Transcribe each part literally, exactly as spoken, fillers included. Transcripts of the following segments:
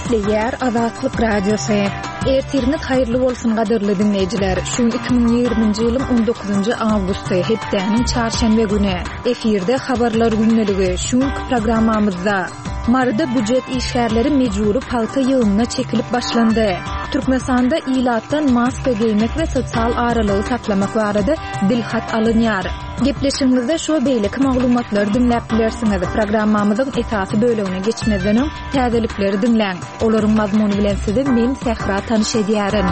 Ýer Azatlyk Radiosu. Ertiriniz haýyrly bolsun gadyrly dinleýijiler. Şu iki bin ýygrymynjy ýylyň on dokuzunjy awgusty hepdeniň çarşembe güni efirde habarlar günneligi şu programmamyzda marda büdjet işgärleri mejburi palta ýygyna çekilip başlandy. Türkmenistanda ilatdan maska giymek ve sosyal aralığı saklamak barada dilhat alınýar. Gepleşigimizde şu beýleki maglumatlar dinläp bilersiňiz. Programmamyzyň esasy bölümine geçmezden öň täzelikleri dinläň. Olaryň mazmuny bilen sizi men Sehra tanyş edýärim.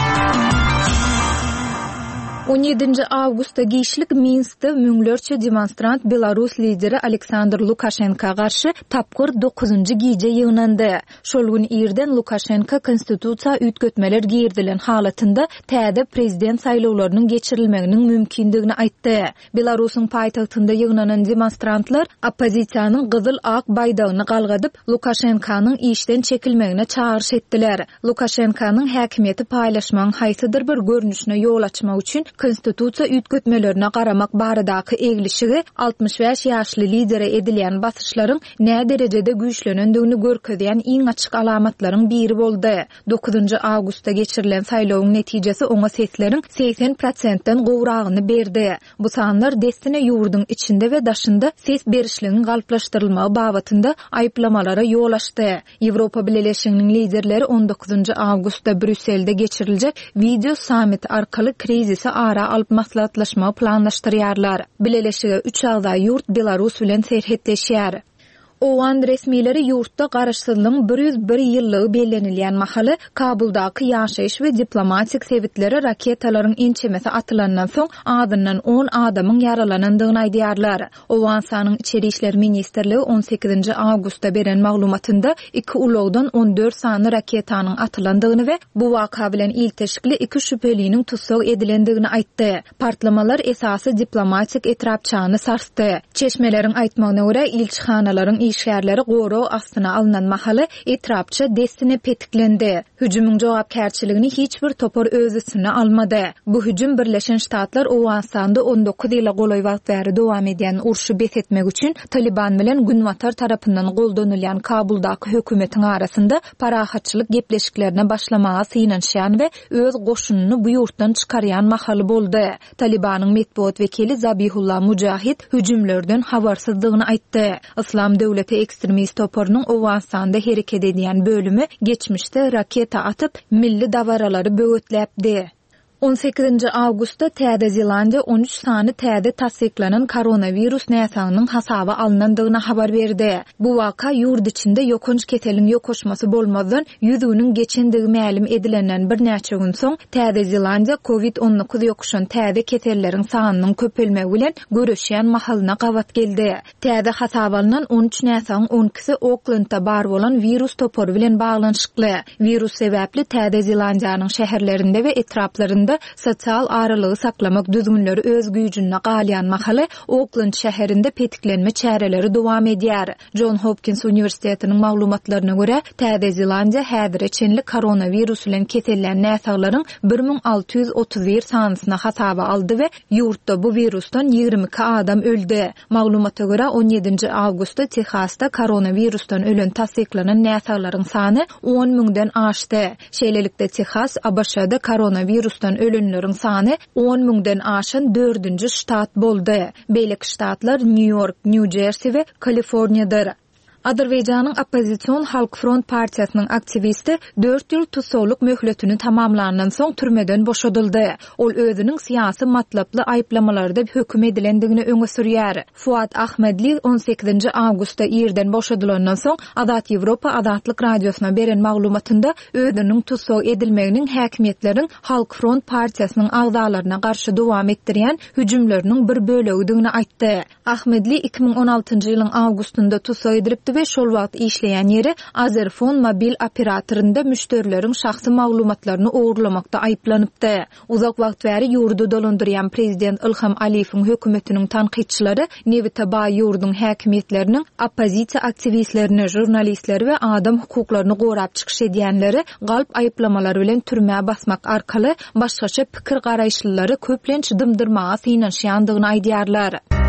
on ýedinji awgustda gişlik Minskde müňlerçe demonstrant Belarus lideri Aleksandr Lukashenka garşy tapgyr dokuzunjy gije ýygnandy. Şol gün ýerden Lukashenka konstitusiýa üýtgetmeler girdilen halatynda täze prezident saýlawlarynyň geçirilmeginiň mümkindigini aýtdy. Belarusyň paýtagtynda ýygnanan demonstrantlar oppozisiýanyň gyzyl ak baýdagyny galgadyp Lukashenkanyň işden çekilmegine çağırş etdiler. Lukashenkanyň häkimiýeti paýlaşmagyň haýsydyr bir görnüşine ýol açmak üçin konstitusiýa üýtgetmelerine garamak baradaky eglişigi altmış beş ýaşly lidere edilýän basyşlaryň nä derejede güýçlenendigini görkezýän iň açyk alamatlaryň biri boldy. dokuzunjy awgustda geçirilen saýlawyň netijesi oňa sesleriň seksen prosentden gowragyny berdi. Bu sanlar destine ýurduň içinde we daşynda ses berişliginiň galplaşdyrylmagy babatynda aýplamalara ýol açdy. Ýewropa Birleşiginiň liderleri on dokuzunjy awgustda Brüsselde geçiriljek video summit arkaly krizisi ara alyp maslahatlaşma planlaşdyrýarlar. Birleşige üç agda ýurt Belarus bilen serhetleşýär. Owan resmileri ýurtda garaşsyzlygyň bir ýüz bir ýyllygy bellenilýän mahaly Kabuldaky ýaşaýyş we diplomatik sebitleri raketalaryň inçemesi atylandan soň adyndan on adamyň yaralanandygyny aýdýarlar. Owan sanyň içeri işler ministrligi on sekizinji awgustda beren maglumatynda iki ulagdan on dört sany raketanyň atylandygyny we bu waka bilen ilteşikli iki şüpheliniň tutsak edilendigini aýtdy. Partlamalar esasy diplomatik etrapçany sarsdy. Çeşmeleriň aýtmagyna görä ilçihanalaryň işgärleri goro astyna alynan mahaly etrapça destine petiklendi. Hüjümüň jogapkärçiligini hiç bir topar öz üstüne almady. Bu hüjüm Birleşen Ştatlar Owganstanda on dokuz ýyla golay wagt bäri dowam edýän urşy bethetmek üçin Taliban bilen Günwatar tarapyndan goldanylýan Kabuldaky hökümetiň arasynda parahatçylyk gepleşiklerine başlamaga synanşýan we öz goşunyny bu ýurtdan çykarýan mahaly boldy. Talibanyň metbuat wekili Zabihullah Mujahid hüjümlerden habarsyzlygyny aýtdy. Islam döwleti ekstremist toparynyň Owganstanda hereket edýän bölümi geçmişde raketa atyp milli dawaralary böwetläpdi. on sekizinji awgustda Täze Zelandiýa on üç sany täze tasdiklanan koronavirus näsanynyň hasaba alynandygyny habar berdi. Bu waka ýurt içinde ýokunç keteliň ýokoşmasy bolmadan ýüzüniň geçendigi ma'lum edilenden bir näçe gün soň Täze Zelandiýa covid on dokuz ýokuşan täze ketelleriň sanynyň köpelmegi bilen göreşýän mahalyna gawat geldi. Täze hasaba alynan on üç näsanyň on ikisi Oaklandda bar bolan virus topary bilen baglanşykly. Virus sebäpli Täze Zelandiýanyň şäherlerinde we etraplarynda sosial aralygy saklamak düzgünleri öz güýjüne galýan mahaly Oakland şäherinde petiklenme çäreleri dowam edýär. John Hopkins Uniwersitetiniň maglumatlaryna görä, Täze Zelandiýa häzir çenli koronavirus bilen kesellen näsaglaryň bir min alty ýüz otuz bir sanysyna hasaba aldy we ýurtda bu virusdan ýygrimi iki adam öldi. Maglumata görä on ýedinji awgustda Texasda koronavirusdan ölen tasdiklanan näsaglaryň sany on miňden aşdy. Şeýlelikde Texas A B Ş'da koronavirusdan ölenleriň sany on miňden aşan dördünji ştat boldy. Beýleki ştatlar New York, New Jersey we Kaliforniýadyr. Azerbaýjanyň Oppozisiýon Halk Front partiýasynyň aktivisti dört ýyl tutsakluk möhletini tamamlandan soň türmeden boşadyldy. Ol özüniň syýasy matlaply aýplamalarda höküm edilendigini öňe sürýär. Fuat Ahmedli on sekizinji awgustda ýerden boşadylandan soň Azat Ýewropa Azatlyk radiosyna beren maglumatynda özüniň tutsak edilmeginiň häkimiýetleriň Halk Front partiýasynyň agzalaryna garşy dowam etdirýän hüjümleriniň bir bölegidigini aýtdy. Ahmedli iki bin on altynjy ýylyň awgustunda tutsak edilipdi we şol wagt işleýän ýeri Azerfon mobil operatorynda müşterileriň şahsy maglumatlaryny ogurlamakda aýplanypdy. Uzak wagt bäri ýurdu dolandyrýan prezident Ilham Aliýewiň hökümetiniň tanqidçilari Nevitaba ýurduň häkimiýetleriniň oppozisiýa aktivistlerini, jurnalistleri we adam hukuklaryny gorap çykyş edýänleri galp aýplamalary bilen türmäge basmak arkaly başgaça pikir garaýşlylary köplenç dymdyrmaga synanşýandygyny aýdýarlar.